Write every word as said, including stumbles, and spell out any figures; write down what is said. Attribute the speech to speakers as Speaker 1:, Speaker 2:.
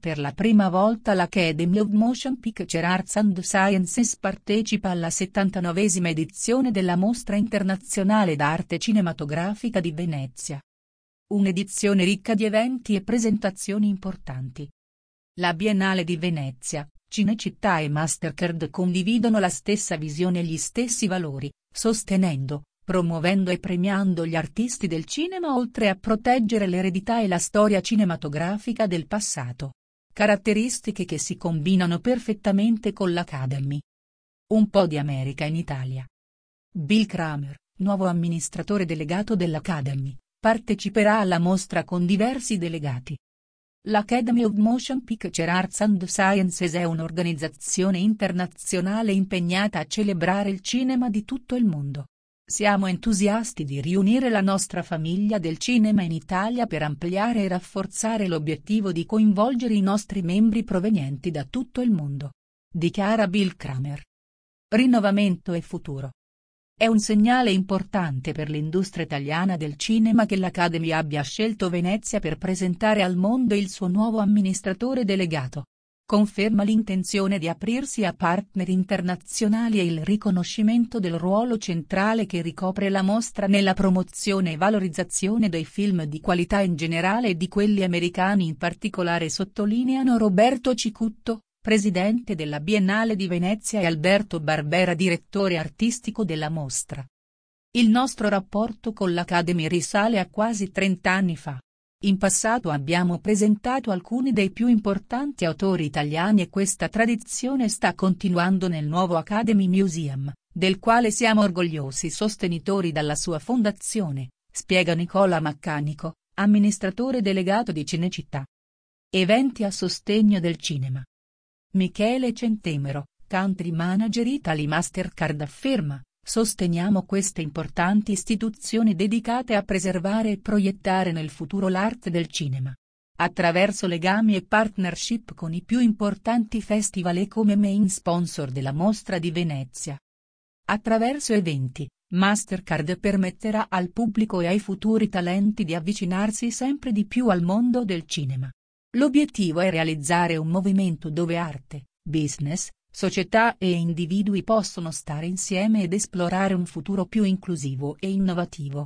Speaker 1: Per la prima volta l'Academy of Motion Picture Arts and Sciences partecipa alla settantanovesima edizione della Mostra Internazionale d'Arte Cinematografica di Venezia. Un'edizione ricca di eventi e presentazioni importanti. La Biennale di Venezia, Cinecittà e Mastercard condividono la stessa visione e gli stessi valori, sostenendo, promuovendo e premiando gli artisti del cinema oltre a proteggere l'eredità e la storia cinematografica del passato. Caratteristiche che si combinano perfettamente con l'Academy. Un po' di America in Italia. Bill Kramer, nuovo amministratore delegato dell'Academy, parteciperà alla mostra con diversi delegati. L'Academy of Motion Picture Arts and Sciences è un'organizzazione internazionale impegnata a celebrare il cinema di tutto il mondo. Siamo entusiasti di riunire la nostra famiglia del cinema in Italia per ampliare e rafforzare l'obiettivo di coinvolgere i nostri membri provenienti da tutto il mondo. Dichiara Bill Kramer. Rinnovamento e futuro. È un segnale importante per l'industria italiana del cinema che l'Academy abbia scelto Venezia per presentare al mondo il suo nuovo amministratore delegato. Conferma l'intenzione di aprirsi a partner internazionali e il riconoscimento del ruolo centrale che ricopre la mostra nella promozione e valorizzazione dei film di qualità in generale e di quelli americani in particolare, sottolineano Roberto Cicutto, presidente della Biennale di Venezia, e Alberto Barbera, direttore artistico della mostra. Il nostro rapporto con l'Academy risale a quasi trent'anni fa. In passato abbiamo presentato alcuni dei più importanti autori italiani e questa tradizione sta continuando nel nuovo Academy Museum, del quale siamo orgogliosi sostenitori dalla sua fondazione, spiega Nicola Maccanico, amministratore delegato di Cinecittà. Eventi a sostegno del cinema. Michele Centemero, Country Manager Italy Mastercard, afferma: sosteniamo queste importanti istituzioni dedicate a preservare e proiettare nel futuro l'arte del cinema. Attraverso legami e partnership con i più importanti festival e come main sponsor della Mostra di Venezia. Attraverso eventi, Mastercard permetterà al pubblico e ai futuri talenti di avvicinarsi sempre di più al mondo del cinema. L'obiettivo è realizzare un movimento dove arte, business, società e individui possono stare insieme ed esplorare un futuro più inclusivo e innovativo.